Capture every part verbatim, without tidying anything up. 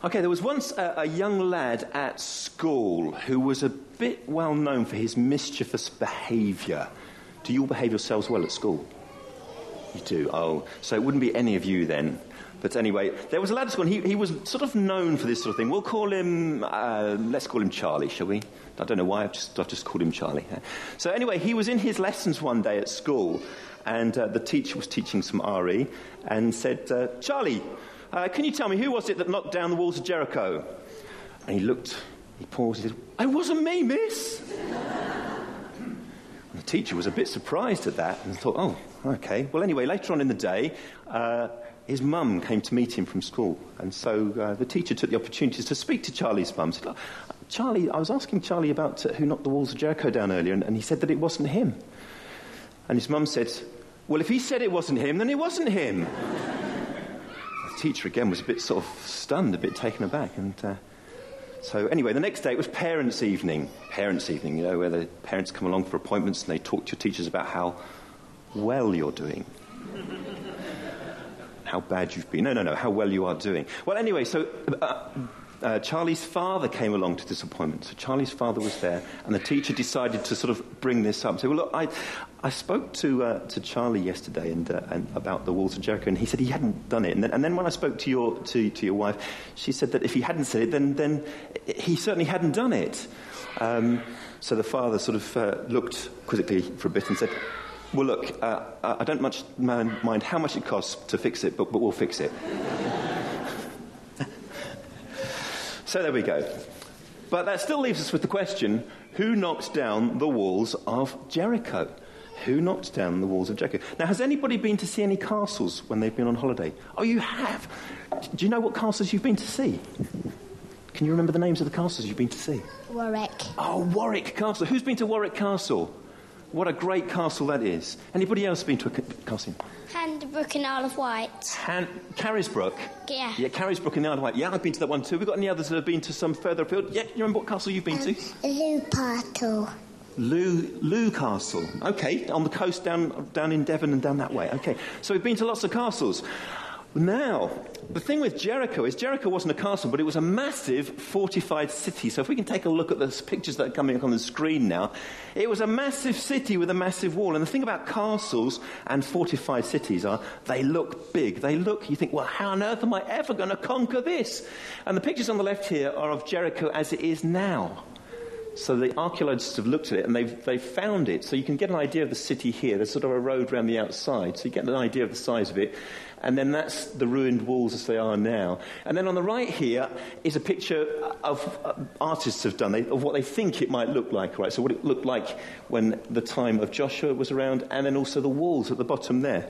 Okay, there was once a, a young lad at school who was a bit well known for his mischievous behaviour. Do you all behave yourselves well at school? You do? Oh, so it wouldn't be any of you then. But anyway, there was a lad at school, and he, he was sort of known for this sort of thing. We'll call him, uh, let's call him Charlie, shall we? I don't know why, I've just, I've just called him Charlie. So anyway, he was in his lessons one day at school, and uh, the teacher was teaching some R E, and said, uh, Charlie, uh, can you tell me, who was it that knocked down the walls of Jericho? And he looked, he paused, he said, it wasn't me, miss. And the teacher was a bit surprised at that, and thought, oh, okay. Well, anyway, later on in the day, uh, his mum came to meet him from school, and so uh, the teacher took the opportunity to speak to Charlie's mum. Said, Charlie, I was asking Charlie about uh, who knocked the walls of Jericho down earlier, and, and he said that it wasn't him. And his mum said, well, if he said it wasn't him, then it wasn't him. The teacher again was a bit sort of stunned, a bit taken aback, and uh, so anyway, the next day it was parents' evening. Parents' evening, you know, where the parents come along for appointments and they talk to your teachers about how well you're doing. How bad you've been. No, no, no, how well you are doing. Well, anyway, so uh, uh, Charlie's father came along to this appointment. So Charlie's father was there, and the teacher decided to sort of bring this up and say, well, look, I, I spoke to uh, to Charlie yesterday and, uh, and about the walls of Jericho, and he said he hadn't done it. And then, and then when I spoke to your to, to your wife, she said that if he hadn't said it, then, then he certainly hadn't done it. Um, so the father sort of uh, looked quizzically for a bit and said, well, look, uh, I don't much mind how much it costs to fix it, but, but we'll fix it. So there we go. But that still leaves us with the question, who knocked down the walls of Jericho? Who knocked down the walls of Jericho? Now, has anybody been to see any castles when they've been on holiday? Oh, you have? Do you know what castles you've been to see? Can you remember the names of the castles you've been to see? Warwick. Oh, Warwick Castle. Who's been to Warwick Castle? What a great castle that is. Anybody else been to a castle? Handbrook and Isle of Wight. Han- Carisbrooke? Yeah. Yeah, Carisbrooke and the Isle of Wight. Yeah, I've been to that one too. We've got any others that have been to some further afield? Yeah, you remember what castle you've been um, to? Lou Castle. Lou, Lou Castle. Okay, on the coast down, down in Devon and down that way. Okay, so we've been to lots of castles. Now, the thing with Jericho is Jericho wasn't a castle, but it was a massive fortified city. So if we can take a look at the pictures that are coming up on the screen now, it was a massive city with a massive wall. And the thing about castles and fortified cities are they look big. They look, you think, well, how on earth am I ever going to conquer this? And the pictures on the left here are of Jericho as it is now. So the archaeologists have looked at it and they've, they've found it. So you can get an idea of the city here. There's sort of a road around the outside. So you get an idea of the size of it. And then that's the ruined walls as they are now. And then on the right here is a picture of uh, artists have done they, of what they think it might look like. Right? So what it looked like when the time of Joshua was around, and then also the walls at the bottom there.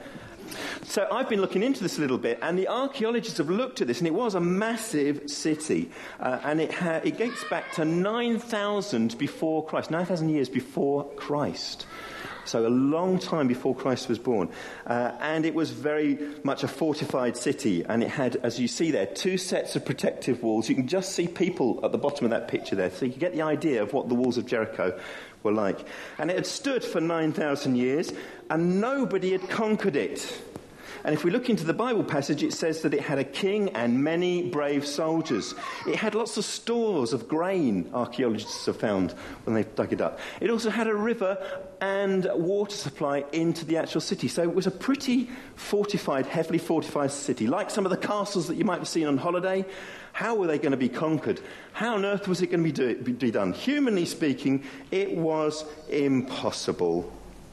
So I've been looking into this a little bit, and the archaeologists have looked at this, and it was a massive city, uh, and it, ha- it dates back to nine thousand before Christ, nine thousand years before Christ. So a long time before Christ was born. Uh, and it was very much a fortified city, and it had, as you see there, two sets of protective walls. You can just see people at the bottom of that picture there, so you can get the idea of what the walls of Jericho were like. And it had stood for nine thousand years, and nobody had conquered it. And if we look into the Bible passage, it says that it had a king and many brave soldiers. It had lots of stores of grain, archaeologists have found when they've dug it up. It also had a river and water supply into the actual city. So it was a pretty fortified, heavily fortified city. Like some of the castles that you might have seen on holiday, how were they going to be conquered? How on earth was it going to be, do- be done? Humanly speaking, it was impossible.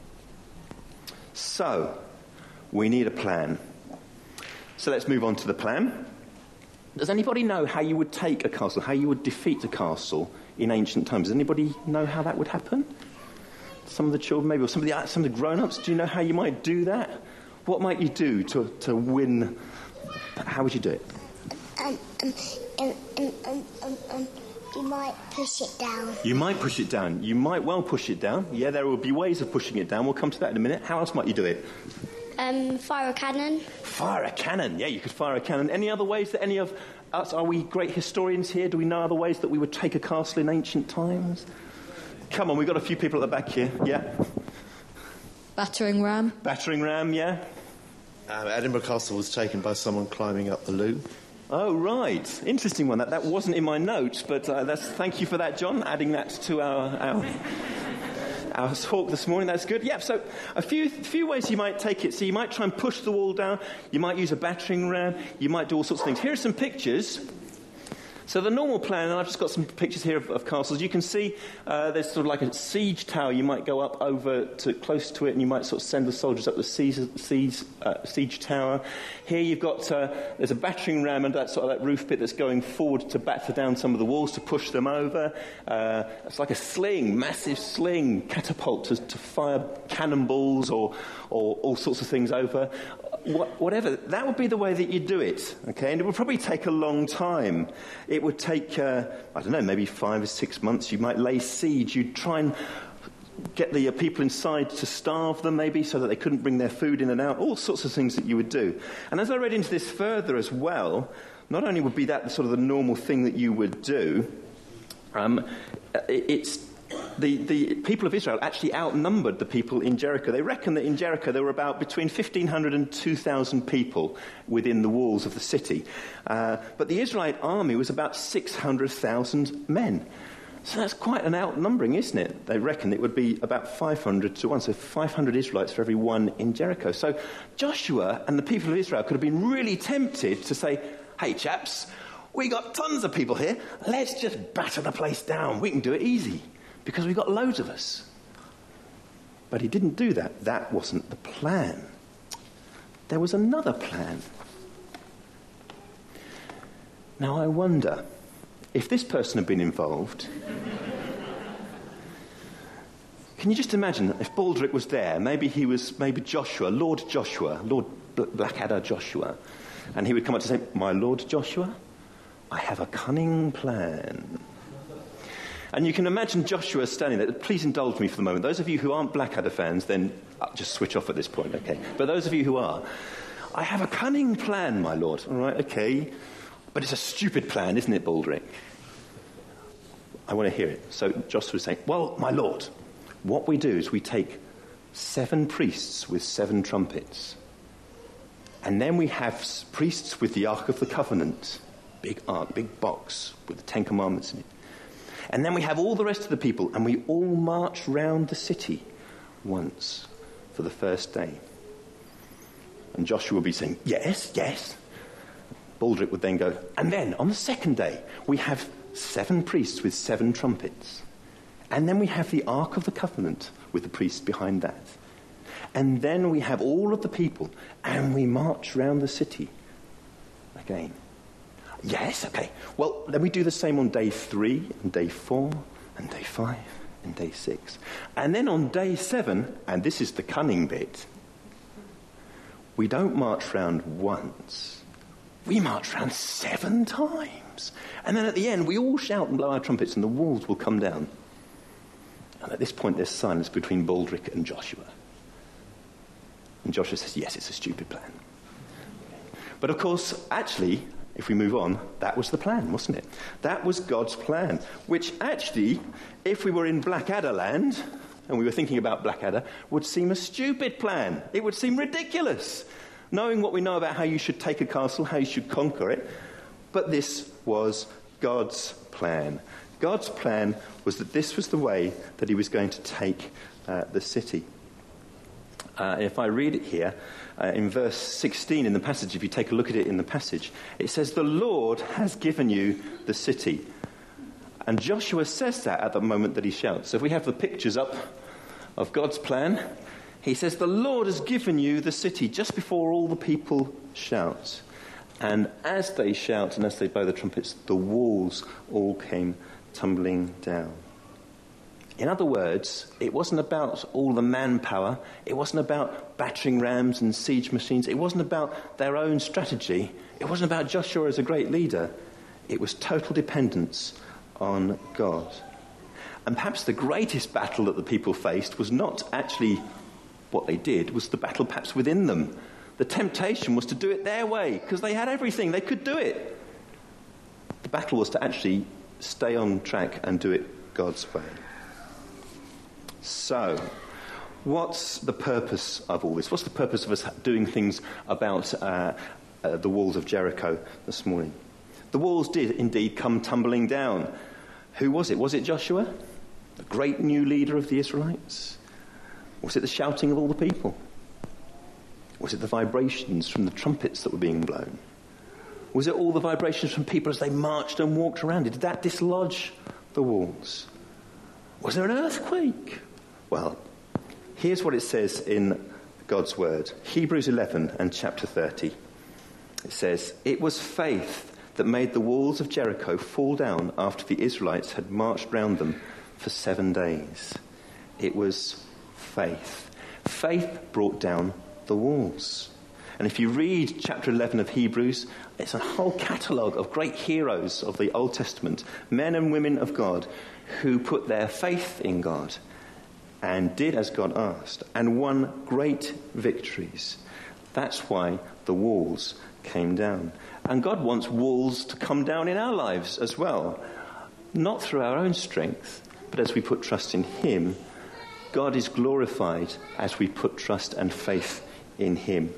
So we need a plan. So let's move on to the plan. Does anybody know how you would take a castle, how you would defeat a castle in ancient times? Does anybody know how that would happen? Some of the children maybe, or some of the, some of the grown-ups, do you know how you might do that? What might you do to, to win? How would you do it? Um, um, um, um, um, um, um, you might push it down. You might push it down. You might well push it down. Yeah, there will be ways of pushing it down. We'll come to that in a minute. How else might you do it? Um, fire a cannon. Fire a cannon. Yeah, you could fire a cannon. Any other ways that any of us, are we great historians here? Do we know other ways that we would take a castle in ancient times? Come on, we've got a few people at the back here. Yeah. Battering ram. Battering ram, yeah. Um, Edinburgh Castle was taken by someone climbing up the Loo. Oh, right. Interesting one. That, that wasn't in my notes, but uh, that's, thank you for that, John, adding that to our, our, our talk this morning. That's good. Yeah, so a few, few ways you might take it. So you might try and push the wall down. You might use a battering ram. You might do all sorts of things. Here are some pictures. So the normal plan, and I've just got some pictures here of, of castles. You can see uh, there's sort of like a siege tower. You might go up over to close to it, and you might sort of send the soldiers up the siege, siege, uh, siege tower. Here you've got uh, there's a battering ram under that sort of that roof pit that's going forward to batter down some of the walls to push them over. Uh, it's like a sling, massive sling, catapult to, to fire cannonballs or or all sorts of things over. Whatever, that would be the way that you do it, okay? And it would probably take a long time. It would take, uh, I don't know, maybe five or six months. You might lay siege. You'd try and get the uh, people inside to starve them, maybe, so that they couldn't bring their food in and out. All sorts of things that you would do. And as I read into this further as well, not only would be that the sort of the normal thing that you would do, um, it, it's The, the people of Israel actually outnumbered the people in Jericho. They reckon that in Jericho there were about between fifteen hundred and two thousand people within the walls of the city. Uh, but the Israelite army was about six hundred thousand men. So that's quite an outnumbering, isn't it? They reckon it would be about five hundred to one, so five hundred Israelites for every one in Jericho. So Joshua and the people of Israel could have been really tempted to say, hey chaps, we got tons of people here, let's just batter the place down, we can do it easy. Because we've got loads of us. But he didn't do that. That wasn't the plan. There was another plan. Now I wonder, if this person had been involved, can you just imagine if Baldric was there, maybe he was, maybe Joshua, Lord Joshua, Lord Blackadder Joshua, and he would come up to say, my Lord Joshua, I have a cunning plan. And you can imagine Joshua standing there. Please indulge me for the moment. Those of you who aren't Blackadder fans, then I'll just switch off at this point, okay? But those of you who are, I have a cunning plan, my lord. All right, okay. But it's a stupid plan, isn't it, Baldric? I want to hear it. So Joshua was saying, well, my lord, what we do is we take seven priests with seven trumpets. And then we have priests with the Ark of the Covenant. Big ark, big box with the Ten Commandments in it. And then we have all the rest of the people, and we all march round the city once for the first day. And Joshua would be saying, yes, yes. Baldric would then go, and then on the second day, we have seven priests with seven trumpets. And then we have the Ark of the Covenant with the priests behind that. And then we have all of the people, and we march round the city again. Yes, okay. Well, then we do the same on day three, and day four, and day five, and day six. And then on day seven, and this is the cunning bit, we don't march round once. We march round seven times. And then at the end, we all shout and blow our trumpets, and the walls will come down. And at this point, there's silence between Baldric and Joshua. And Joshua says, yes, it's a stupid plan. But of course, actually, if we move on, that was the plan, wasn't it? That was God's plan, which actually, if we were in Blackadder land, and we were thinking about Blackadder, would seem a stupid plan. It would seem ridiculous, knowing what we know about how you should take a castle, how you should conquer it. But this was God's plan. God's plan was that this was the way that he was going to take uh, the city. Uh, if I read it here, uh, in verse sixteen in the passage, if you take a look at it in the passage, it says, the Lord has given you the city. And Joshua says that at the moment that he shouts. So if we have the pictures up of God's plan, he says, the Lord has given you the city, just before all the people shout. And as they shout and as they blow the trumpets, the walls all came tumbling down. In other words, it wasn't about all the manpower. It wasn't about battering rams and siege machines. It wasn't about their own strategy. It wasn't about Joshua as a great leader. It was total dependence on God. And perhaps the greatest battle that the people faced was not actually what they did, was the battle perhaps within them. The temptation was to do it their way, because they had everything. They could do it. The battle was to actually stay on track and do it God's way. So, what's the purpose of all this? What's the purpose of us doing things about uh, uh, the walls of Jericho this morning. The walls did indeed come tumbling down. Who was it? Was it Joshua, the great new leader of the Israelites? Was it the shouting of all the people? Was it the vibrations from the trumpets that were being blown? Was it all the vibrations from people as they marched and walked around? Did that dislodge the walls? Was there an earthquake? Well, here's what it says in God's word. Hebrews eleven and chapter thirty. It says, "It was faith that made the walls of Jericho fall down after the Israelites had marched round them for seven days." It was faith. Faith brought down the walls. And if you read chapter eleven of Hebrews, it's a whole catalogue of great heroes of the Old Testament, men and women of God, who put their faith in God and did as God asked and won great victories. That's why the walls came down. And God wants walls to come down in our lives as well. Not through our own strength, but as we put trust in him. God is glorified as we put trust and faith in him.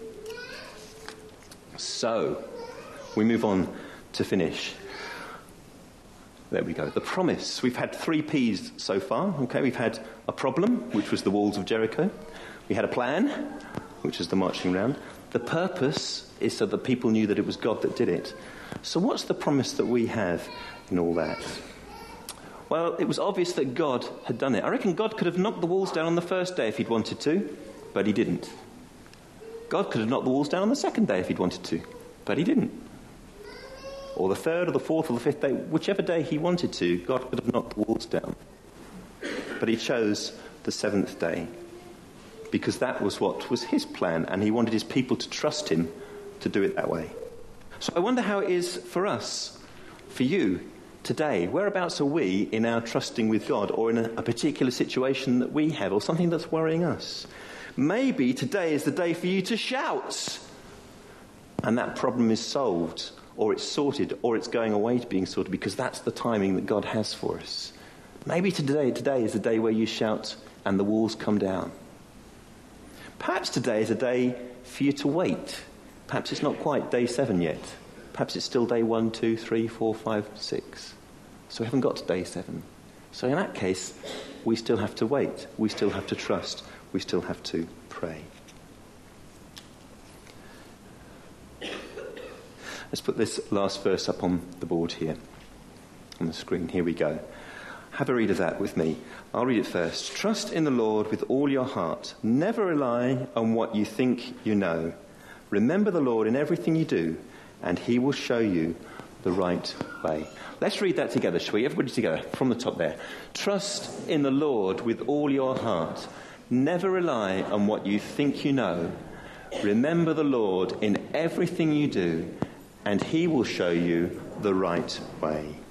So, we move on to finish. There we go. The promise. We've had three P's so far. Okay, we've had a problem, which was the walls of Jericho. We had a plan, which is the marching round. The purpose is so that people knew that it was God that did it. So what's the promise that we have in all that? Well, it was obvious that God had done it. I reckon God could have knocked the walls down on the first day if he'd wanted to, but he didn't. God could have knocked the walls down on the second day if he'd wanted to, but he didn't. Or the third or the fourth or the fifth day, whichever day he wanted to, God could have knocked the walls down. But he chose the seventh day, because that was what was his plan, and he wanted his people to trust him to do it that way. So I wonder how it is for us, for you, today. Whereabouts are we in our trusting with God, or in a, a particular situation that we have, or something that's worrying us? Maybe today is the day for you to shout, and that problem is solved, or it's sorted, or it's going away to being sorted, because that's the timing that God has for us. Maybe today, today is the day where you shout and the walls come down. Perhaps today is a day for you to wait. Perhaps it's not quite day seven yet. Perhaps it's still day one, two, three, four, five, six. So we haven't got to day seven. So in that case, we still have to wait. We still have to trust. We still have to pray. Let's put this last verse up on the board here, on the screen. Here we go. Have a read of that with me. I'll read it first. "Trust in the Lord with all your heart. Never rely on what you think you know. Remember the Lord in everything you do, and he will show you the right way." Let's read that together, shall we? Everybody together, from the top there. "Trust in the Lord with all your heart. Never rely on what you think you know. Remember the Lord in everything you do, and he will show you the right way."